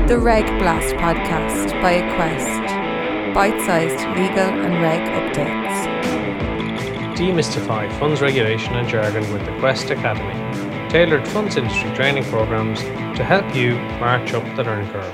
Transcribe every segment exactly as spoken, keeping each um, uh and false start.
The Reg Blast podcast by Equest. Bite-sized legal and reg updates. Demystify funds regulation and jargon with the Equest Academy. Tailored funds industry training programs to help you march up the learning curve.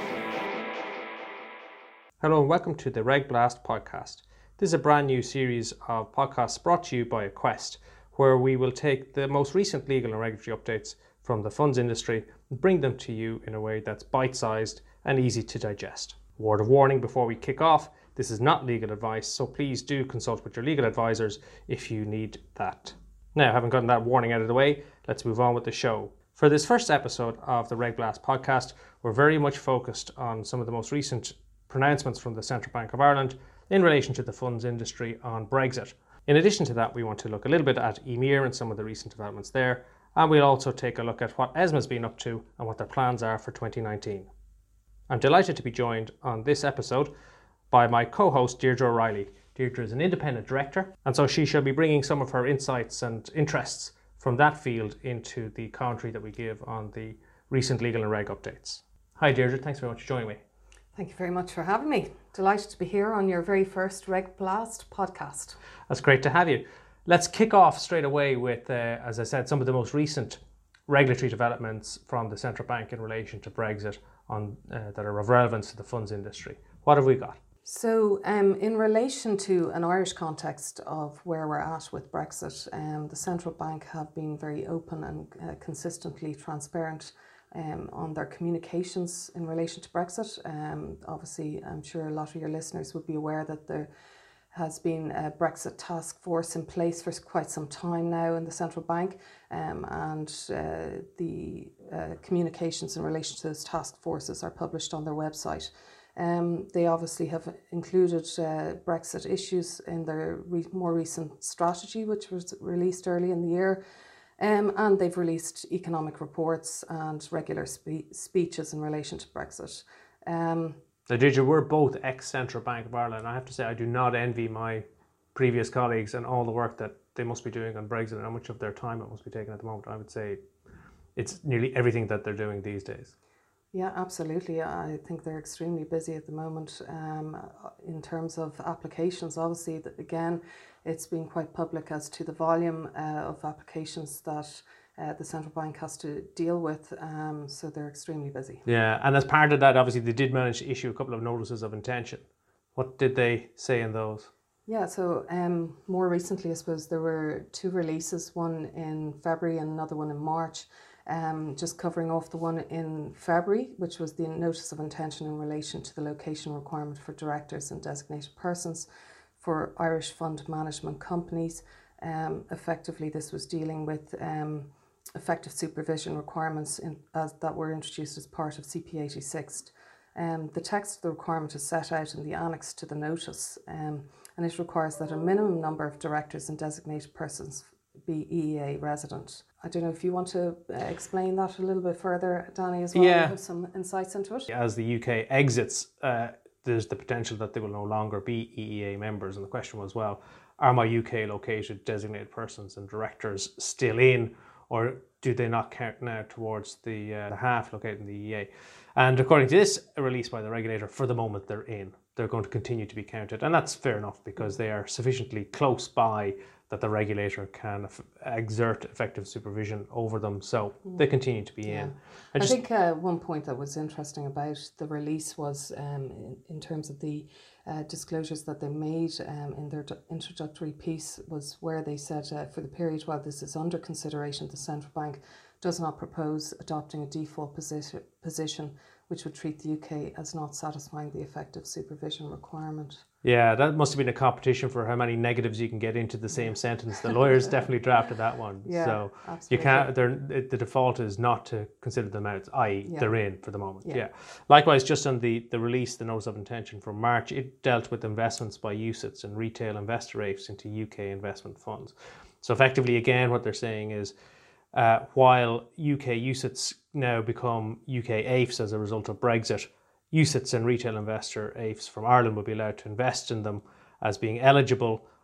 Hello and welcome to the Reg Blast podcast. This is a brand new series of podcasts brought to you by Equest, where we will take the most recent legal and regulatory updates from the funds industry and bring them to you in a way that's bite-sized and easy to digest. Word of warning before we kick off, this is not legal advice, so please do consult with your legal advisors if you need that. Now, having gotten that warning out of the way, let's move on with the show. For this first episode of the Reg Blast podcast, we're very much focused on some of the most recent pronouncements from the Central Bank of Ireland in relation to the funds industry on Brexit. In addition to that, we want to look a little bit at E M I R and some of the recent developments there, and we'll also take a look at what ESMA's been up to and what their plans are for twenty nineteen. I'm delighted to be joined on this episode by my co-host Deirdre O'Reilly. Deirdre is an independent director, and so she shall be bringing some of her insights and interests from that field into the commentary that we give on the recent legal and reg updates. Hi Deirdre, thanks very much for joining me. Thank you very much for having me. Delighted to be here on your very first Reg Blast podcast. That's great to have you. Let's kick off straight away with, uh, as I said, some of the most recent regulatory developments from the Central Bank in relation to Brexit on uh, that are of relevance to the funds industry. What have we got? So um, in relation to an Irish context of where we're at with Brexit, um, the Central Bank have been very open and uh, consistently transparent um, on their communications in relation to Brexit. Um, obviously, I'm sure a lot of your listeners would be aware that there has been a Brexit task force in place for quite some time now in the Central Bank, um, and uh, the uh, communications in relation to those task forces are published on their website. Um, they obviously have included uh, Brexit issues in their re- more recent strategy, which was released early in the year, um, and they've released economic reports and regular spe- speeches in relation to Brexit. Um, Now, Deirdre, we're both ex-Central Bank of Ireland. I have to say I do not envy my previous colleagues and all the work that they must be doing on Brexit and how much of their time it must be taking at the moment. I would say it's nearly everything that they're doing these days. Yeah, absolutely. I think they're extremely busy at the moment um, in terms of applications. Obviously, again, it's been quite public as to the volume uh, of applications that uh, the Central Bank has to deal with, um, so they're extremely busy. Yeah, and as part of that, obviously, they did manage to issue a couple of notices of intention. What did they say in those? Yeah, so um, more recently, I suppose, there were two releases, one in February and another one in March. Um, just covering off the one in February, which was the notice of intention in relation to the location requirement for directors and designated persons for Irish fund management companies. Um, effectively, this was dealing with um, effective supervision requirements in, as, that were introduced as part of C P eighty-six. Um, the text of the requirement is set out in the annex to the notice, um, and it requires that a minimum number of directors and designated persons be E E A resident. I don't know if you want to uh, explain that a little bit further, Danny, as well. Yeah. You have some insights into it. As the U K exits, uh, there's the potential that they will no longer be E E A members. And the question was, well, are my U K located designated persons and directors still in, or do they not count now towards the, uh, the half located in the E E A? And according to this release by the regulator, for the moment they're in. They're going to continue to be counted. And that's fair enough because they are sufficiently close by that the regulator can f- exert effective supervision over them. So they continue to be Yeah. in. I, just, think uh, one point that was interesting about the release was um, in, in terms of the uh, disclosures that they made um, in their d- introductory piece was where they said uh, for the period while this is under consideration, the Central Bank does not propose adopting a default position, position which would treat the U K as not satisfying the effective supervision requirement. Yeah, that must have been a competition for how many negatives you can get into the same sentence. The lawyers definitely drafted that one. Yeah, so absolutely. you can't. They're, the default is not to consider them out, that is, Yeah. they're in for the moment. Yeah. Yeah. Likewise, just on the the release, the notice of intention from March, it dealt with investments by U C I T S and retail investor A I Fs into U K investment funds. So effectively, again, what they're saying is, uh, while U K U C I T S now become U K A I Fs as a result of Brexit, U C I T S and retail investor A I Fs from Ireland will be allowed to invest in them as being eligible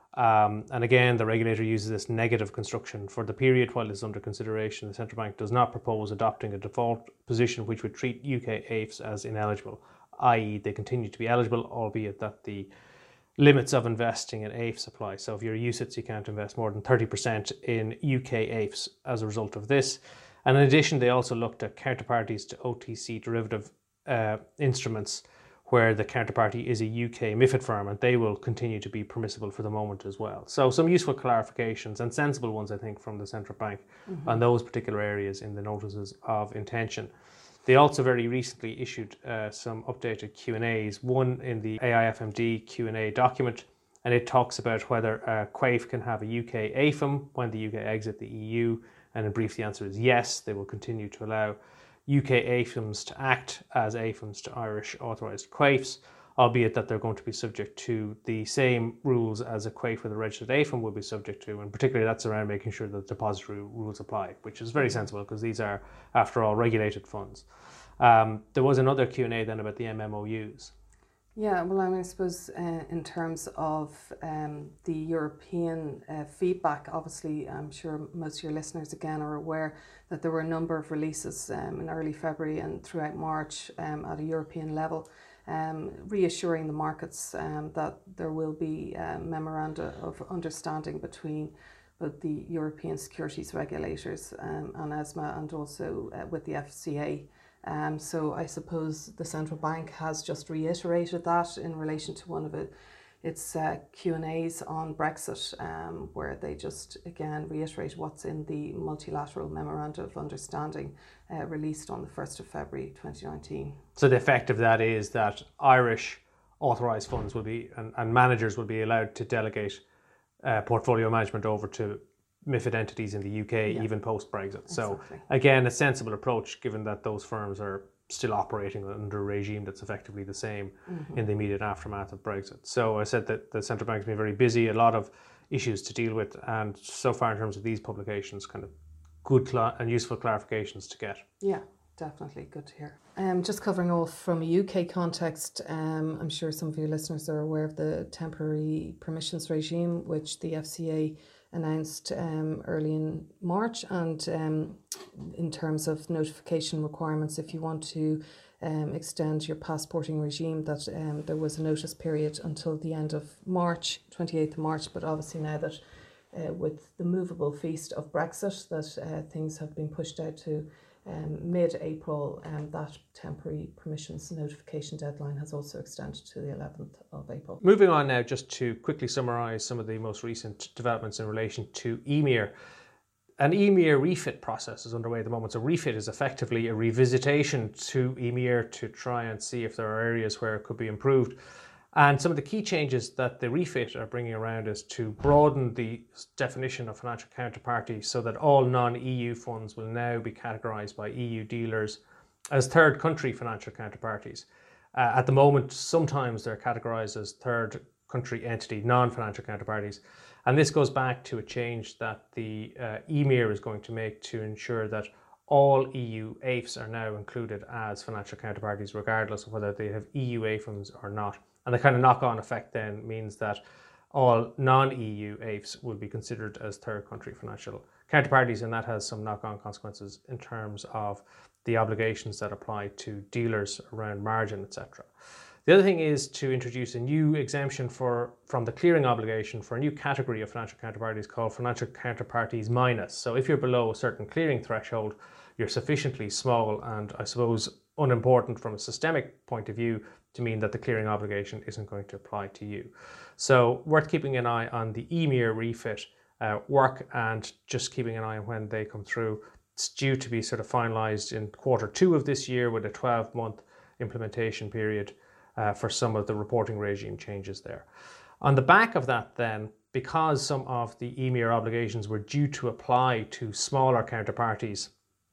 Um, and again, the regulator uses this negative construction. For the period while this is under consideration, the central bank does not propose adopting a default position which would treat U K A I Fs as ineligible, that is they continue to be eligible, albeit that the limits of investing in A I Fs apply. So if you're a U C I T S, you can't invest more than thirty percent in U K A I Fs as a result of this. And in addition, they also looked at counterparties to O T C derivative uh, instruments where the counterparty is a U K MiFID firm, and they will continue to be permissible for the moment as well. So some useful clarifications and sensible ones, I think, from the central bank mm-hmm. on those particular areas in the notices of intention. They also very recently issued uh, some updated Q and A's, one in the A I F M D Q and A document, and it talks about whether a Q A I F can have a U K A I F M when the U K exit the E U, and in brief the answer is yes, they will continue to allow U K A I F Ms to act as A I F Ms to Irish authorised Q A I Fs, albeit that they're going to be subject to the same rules as a Q A I F with a registered A I F M will be subject to, and particularly that's around making sure that depository rules apply, which is very sensible because these are, after all, regulated funds. Um, there was another Q and A then about the M M O Us. Yeah, well, I mean, I suppose uh, in terms of um, the European uh, feedback, obviously, I'm sure most of your listeners again are aware that there were a number of releases um, in early February and throughout March um, at a European level, um, reassuring the markets um, that there will be uh, memoranda of understanding between both the European securities regulators um, and ESMA, and also uh, with the F C A. Um, so I suppose the central bank has just reiterated that in relation to one of it, its uh, Q and A's on Brexit, um, where they just again reiterate what's in the multilateral memorandum of understanding uh, released on the first of February twenty nineteen. So the effect of that is that Irish authorised funds will be and, and managers will be allowed to delegate uh, portfolio management over to MiFID entities in the U K, yeah. even post-Brexit. So exactly. Again, a sensible approach given that those firms are still operating under a regime that's effectively the same mm-hmm. in the immediate aftermath of Brexit. So I said that the central bank has been very busy, a lot of issues to deal with, and so far in terms of these publications, kind of good cl- and useful clarifications to get. Yeah, definitely. Good to hear. Um, just covering off from a U K context, um, I'm sure some of your listeners are aware of the temporary permissions regime, which the F C A announced um, early in March, and um, in terms of notification requirements, if you want to um, extend your passporting regime, that um, there was a notice period until the end of March, twenty-eighth of March, but obviously now that uh, with the movable feast of Brexit, that uh, things have been pushed out to um, mid-April, um, that temporary permissions notification deadline has also extended to the eleventh of April. Moving on now, just to quickly summarise some of the most recent developments in relation to E M I R. An E M I R refit process is underway at the moment. So refit is effectively a revisitation to E M I R to try and see if there are areas where it could be improved. And some of the key changes that the refit are bringing around is to broaden the definition of financial counterparty so that all non-E U funds will now be categorised by E U dealers as third country financial counterparties. Uh, at the moment, sometimes they're categorised as third country entity, non-financial counterparties. And this goes back to a change that the uh, E M I R is going to make to ensure that all E U A I Fs are now included as financial counterparties, regardless of whether they have E U A I F Ms or not. And the kind of knock-on effect then means that all non-E U A I Fs will be considered as third country financial counterparties, and that has some knock-on consequences in terms of the obligations that apply to dealers around margin, et cetera. The other thing is to introduce a new exemption for from the clearing obligation for a new category of financial counterparties called financial counterparties minus. So if you're below a certain clearing threshold, you're sufficiently small and I suppose unimportant from a systemic point of view to mean that the clearing obligation isn't going to apply to you. So worth keeping an eye on the E M I R refit uh, work and just keeping an eye on when they come through. It's due to be sort of finalised in quarter two of this year with a twelve month implementation period uh, for some of the reporting regime changes there. On the back of that then, because some of the E M I R obligations were due to apply to smaller counterparties,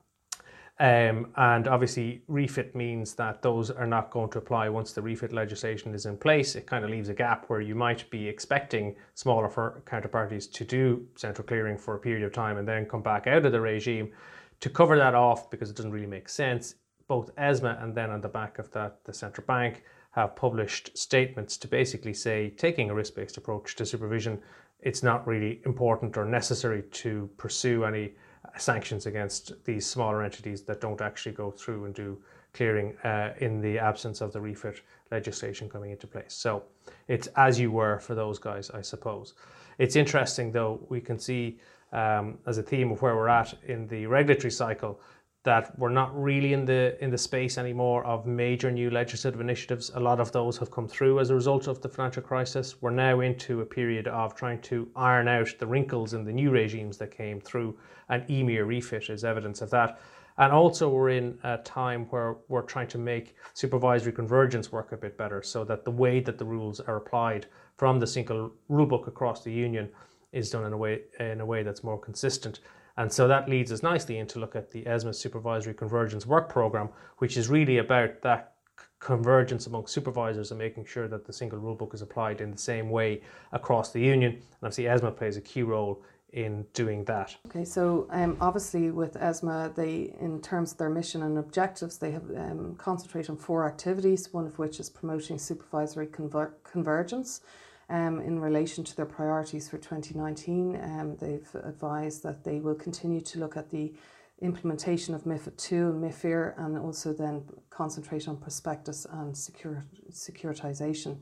Um, and obviously refit means that those are not going to apply once the refit legislation is in place. It kind of leaves a gap where you might be expecting smaller counterparties to do central clearing for a period of time and then come back out of the regime. To cover that off, because it doesn't really make sense, both ESMA and then on the back of that the central bank have published statements to basically say taking a risk-based approach to supervision it's not really important or necessary to pursue any sanctions against these smaller entities that don't actually go through and do clearing uh, in the absence of the refit legislation coming into place. So it's as you were for those guys, I suppose. It's interesting, though, we can see um, as a theme of where we're at in the regulatory cycle that we're not really in the in the space anymore of major new legislative initiatives. A lot of those have come through as a result of the financial crisis. We're now into a period of trying to iron out the wrinkles in the new regimes that came through, and EMIR refit is evidence of that. And also we're in a time where we're trying to make supervisory convergence work a bit better, so that the way that the rules are applied from the single rulebook across the union is done in a way in a way that's more consistent. And so that leads us nicely into look at the ESMA Supervisory Convergence Work Programme, which is really about that convergence among supervisors and making sure that the single rulebook is applied in the same way across the union. And obviously ESMA plays a key role in doing that. Okay, so um, obviously with ESMA, they, in terms of their mission and objectives, they have um, concentrated on four activities, one of which is promoting supervisory conver- convergence. Um, in relation to their priorities for twenty nineteen, um, they've advised that they will continue to look at the implementation of MiFID two and MiFIR, and also then concentrate on prospectus and secur- securitization.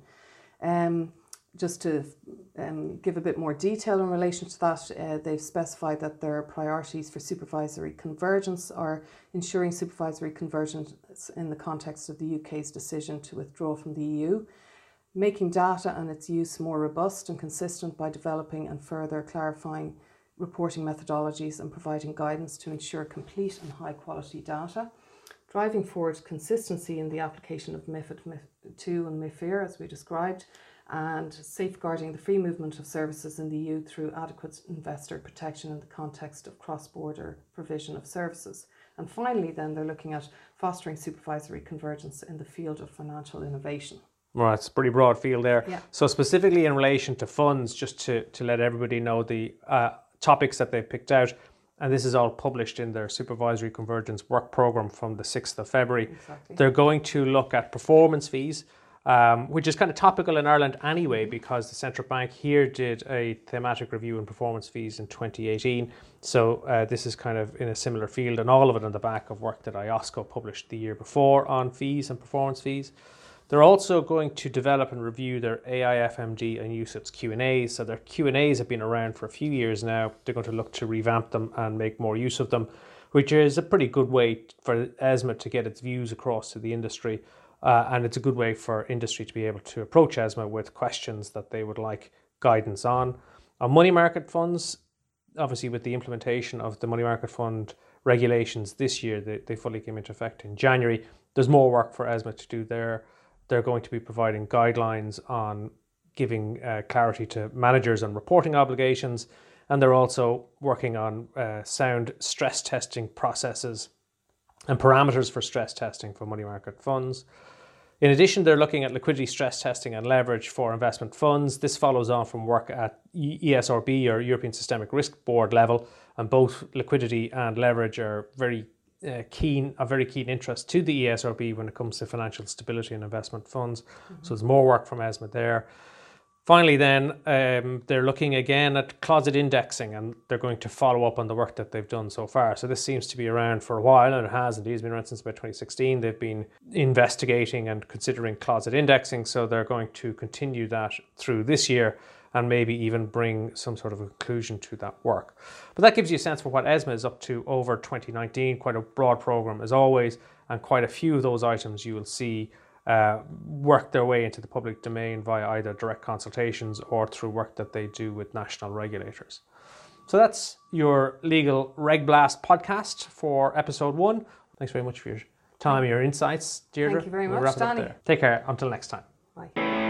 Um, just to um, give a bit more detail in relation to that, uh, they've specified that their priorities for supervisory convergence are ensuring supervisory convergence in the context of the U K's decision to withdraw from the E U, making data and its use more robust and consistent by developing and further clarifying reporting methodologies and providing guidance to ensure complete and high quality data, driving forward consistency in the application of MiFID two and MiFIR as we described, and safeguarding the free movement of services in the E U through adequate investor protection in the context of cross-border provision of services. And finally then they're looking at fostering supervisory convergence in the field of financial innovation. Right, it's a pretty broad field there. Yeah. So specifically in relation to funds, just to, to let everybody know the uh, topics that they've picked out, and this is all published in their Supervisory Convergence Work Programme from the sixth of February. Exactly. They're going to look at performance fees, um, which is kind of topical in Ireland anyway, because the Central Bank here did a thematic review in performance fees in twenty eighteen. So uh, this is kind of in a similar field, and all of it on the back of work that I O S C O published the year before on fees and performance fees. They're also going to develop and review their A I F M D and U C I T S Q and A's. So their Q and A's have been around for a few years now. They're going to look to revamp them and make more use of them, which is a pretty good way for ESMA to get its views across to the industry. Uh, and it's a good way for industry to be able to approach ESMA with questions that they would like guidance on. On money market funds, obviously with the implementation of the money market fund regulations this year, they, they fully came into effect in January. There's more work for ESMA to do there. They're going to be providing guidelines on giving uh, clarity to managers on reporting obligations, and they're also working on uh, sound stress testing processes and parameters for stress testing for money market funds. In addition, they're looking at liquidity stress testing and leverage for investment funds. This follows on from work at E S R B, or European Systemic Risk Board level, and both liquidity and leverage are very Uh, keen, a very keen interest to the E S R B when it comes to financial stability and investment funds. Mm-hmm. So there's more work from ESMA there. Finally then, um, they're looking again at closet indexing, and they're going to follow up on the work that they've done so far. So this seems to be around for a while, and it has indeed been around since about twenty sixteen. They've been investigating and considering closet indexing, so they're going to continue that through this year and maybe even bring some sort of a conclusion to that work. But that gives you a sense for what ESMA is up to over twenty nineteen, quite a broad programme as always, and quite a few of those items you will see uh, work their way into the public domain via either direct consultations or through work that they do with national regulators. So that's your Legal Reg Blast podcast for episode one. Thanks very much for your time and your insights, Deirdre. Thank you very we'll much, wrap it up Danny. there. Take care. Until next time. Bye.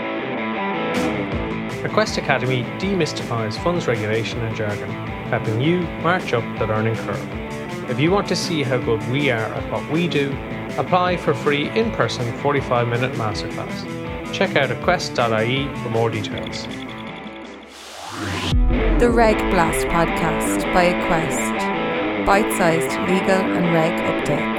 Quest Academy demystifies funds regulation and jargon, helping you march up the learning curve. If you want to see how good we are at what we do, apply for free in-person forty-five minute masterclass. Check out quest dot I E for more details. The Reg Blast podcast by Quest. Bite-sized legal and reg updates.